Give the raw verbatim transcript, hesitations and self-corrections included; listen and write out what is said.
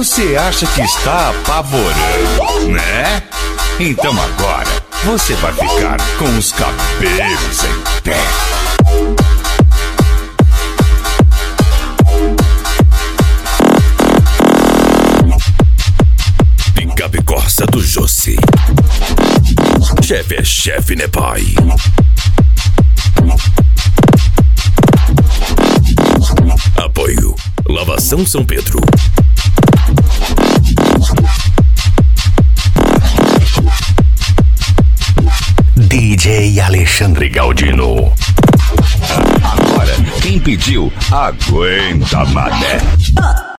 Você acha que está apavorando, né? Então agora você vai ficar com os cabelos em pé. Picape Corsa do Jossi. Chefe é chefe, né, pai? Apoio Lavação São Pedro. D J Alexandre Galdino. Agora, quem pediu, aguenta, mané.